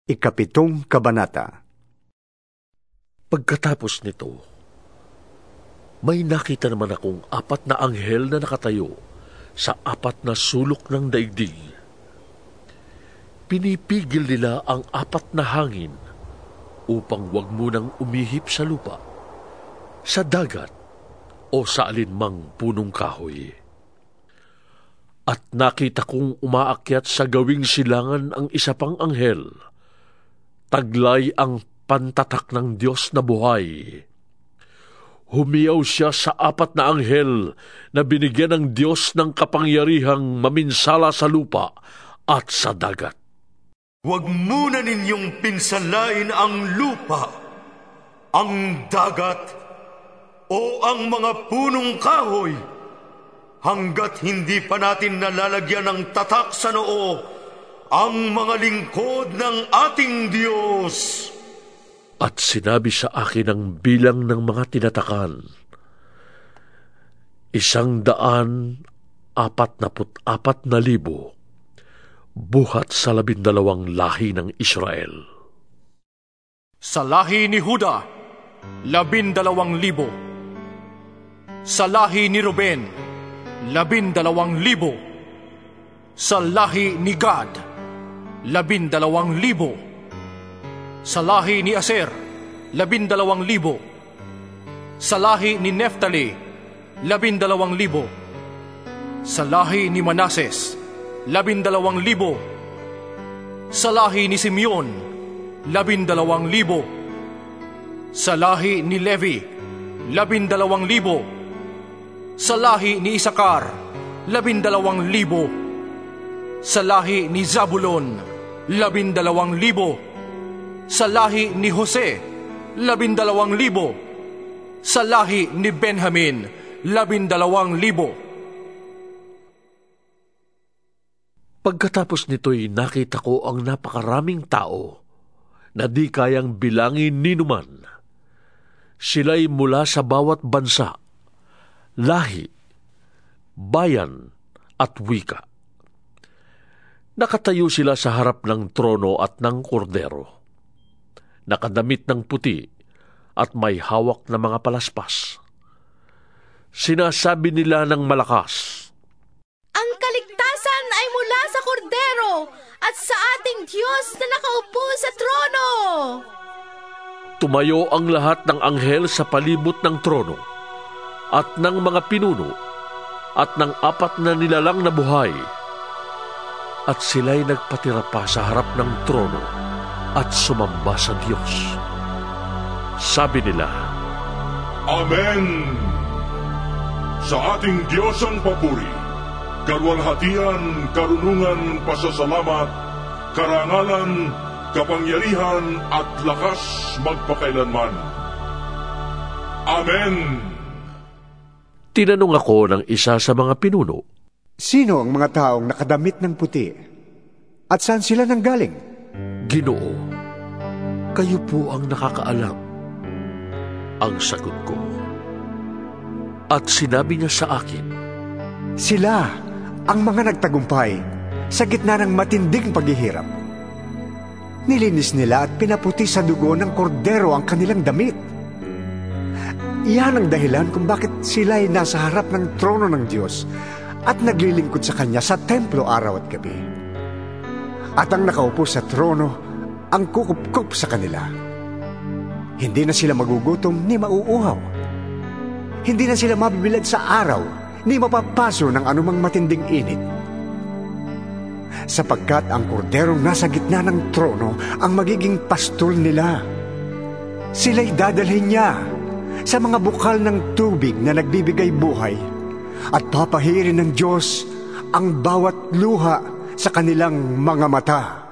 Ikapitong Kabanata. Pagkatapos nito, may nakita naman akong 4 na anghel na nakatayo sa 4 na sulok ng daigdig. Pinipigil nila ang 4 na hangin upang wag munang umihip sa lupa, sa dagat, o sa alinmang punong kahoy. At nakita kong umaakyat sa gawing silangan ang isa pang anghel. Taglay ang pantatak ng Diyos na buhay. Humiyaw siya sa 4 na anghel na binigyan ng Diyos ng kapangyarihang maminsala sa lupa at sa dagat. Huwag muna ninyong pinsalain ang lupa, ang dagat, o ang mga punong kahoy, hanggat hindi pa natin nalalagyan ng tatak sa noo ang mga lingkod ng ating Diyos. At sinabi sa akin ang bilang ng mga tinatakan, 144,000 buhat sa 12 lahi ng Israel. Sa lahi ni Huda, 12,000. Sa lahi ni Ruben, 12,000. Sa lahi ni Gad, 12,000. Sa lahi ni Aser, 12,000. Sa lahi ni Neftali, 12,000. Sa lahi ni Manases, 12,000. Sa lahi ni Simeon, 12,000. Sa lahi ni Levi, 12,000. Sa lahi ni Isakar, 12,000. Sa lahi ni Zabulon, 12,000. Sa lahi ni Jose, 12,000. Sa lahi ni Benjamin, 12,000. Pagkatapos nito'y nakita ko ang napakaraming tao na di kayang bilangin ni numan. Sila'y mula sa bawat bansa, lahi, bayan at wika. Nakatayo sila sa harap ng trono at ng kordero. Nakadamit ng puti at may hawak na mga palaspas. Sinasabi nila ng malakas, "Ang kaligtasan ay mula sa kordero at sa ating Diyos na nakaupo sa trono." Tumayo ang lahat ng anghel sa palibot ng trono at ng mga pinuno at ng 4 na nilalang na buhay. At sila'y nagpatira pa sa harap ng trono at sumamba sa Diyos. Sabi nila, Amen! Sa ating Diyos ang papuri, kaluwalhatian, karunungan, pasasalamat, karangalan, kapangyarihan at lakas magpakailanman. Amen! Tinanong ako ng isa sa mga pinuno, Sino ang mga taong nakadamit ng puti? At saan sila nanggaling? Ginoo, kayo po ang nakakaalam. Ang sagot ko. At sinabi niya sa akin, Sila ang mga nagtagumpay sa gitna ng matinding paghihirap. Nilinis nila at pinaputi sa dugo ng kordero ang kanilang damit. Iyan ang dahilan kung bakit sila ay nasa harap ng trono ng Diyos at naglilingkod sa Kanya sa templo araw at gabi. At ang nakaupo sa trono ang kukup-kup sa kanila. Hindi na sila magugutom ni mauuhaw. Hindi na sila mabibilad sa araw ni mapapaso ng anumang matinding init. Sapagkat ang korderong nasa gitna ng trono ang magiging pastol nila. Sila'y dadalhin niya sa mga bukal ng tubig na nagbibigay buhay at papahirin ng Diyos ang bawat luha sa kanilang mga mata.